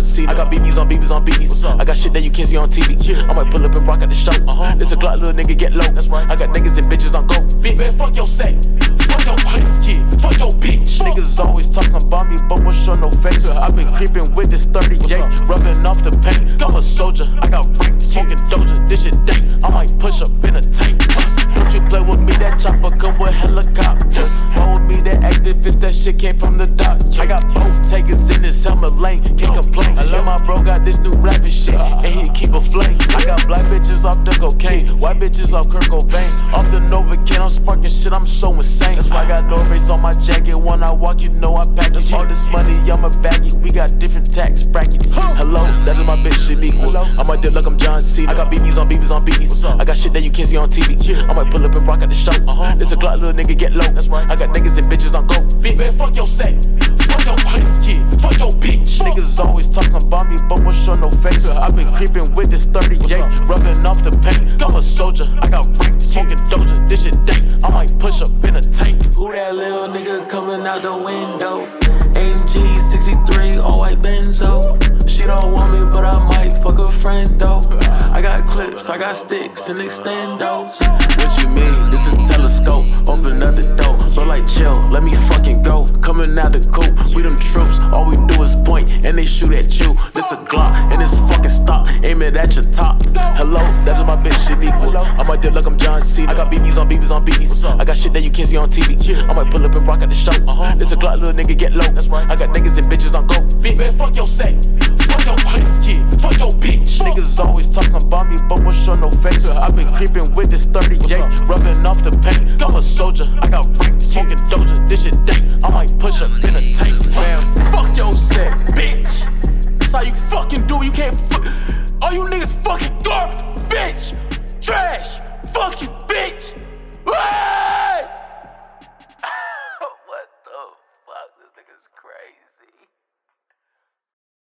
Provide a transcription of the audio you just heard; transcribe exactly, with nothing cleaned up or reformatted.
Cena. I got B Bs on B Bs on B Bs. I got shit that you can't see on T V. Yeah. I might pull up and rock at the show. Uh-huh. This a Glock, little nigga get low. That's right. I got niggas and bitches on go. Bitch. Man, fuck your set. Fuck your clique. Yeah. Fuck your bitch. Fuck. Niggas always talking about me, but won't show no face. I been creeping with this thirty-eight, rubbing off the paint. I'm a soldier. I got rank. Smoking Doja. This shit dank. I might push up in a tank. Don't you play with me? That chopper come with helicopters. Roll with me, that activist. That shit came from the dock. I got boat takers in this helmet lane. Can't complain. Yeah, my bro got this new rapping shit, and he keep a flame. I got black bitches off the cocaine, white bitches off Kurt Cobain. Off the Novocaine, I'm sparking shit. I'm so insane. That's why I got no race on my jacket. When I walk, you know I pack it. All this money, I'ma bag it. We got different tax brackets. Hello, that is my bitch. Shit equal. I'm a deal like I'm John Cena. I got B Bs on B Bs on B Bs. I got shit that you can't see on T V. I might pull up and rock at the show. Uh-huh. This a Glock, little nigga get low. That's right. I got niggas and bitches on go. Bitch. Man, fuck your set. Fuck your clique. Yeah. Fuck your bitch. Fuck. Niggas always talking about me, but won't show no face. I been creeping with this thirty-eight, rubbing off the paint. I'm a soldier. I got rank. Smoking Doja. This shit dank. I might push up in a tank. Who that little nigga coming out the window? A M G sixty-three, all white Benzo. She don't want me, but I might fuck a friend though. I got clips, I got sticks and extendos. What you mean? This a telescope. Open up the door. Bro, like chill, let me fucking go. Coming out the coop, we them troops. All we do is point and they shoot at you. This a Glock and it's fucking stock. Aim it at your top. Hello, that is my bitch. Shit equal. I might deal like I'm John Cena. I got B Bs on B Bs on B Bs. I got shit that you can't see on T V. I might pull up and rock at the show. This a Glock, little nigga get low. That's right. I got niggas and bitches on go. Bitch. Man, fuck your set. Fuck your clique. Yeah. Fuck your bitch. Niggas always talking about me, but won't show no face. I been creeping with this thirty-eight, rubbing off the paint. I'm a soldier. I got rank. Smoking Doja. This shit dank. I might push up in a tank. Man, fuck your set, bitch. That's how you fucking do. You can't fuck. All you niggas fucking garbage, bitch. Trash. Fuck you, bitch.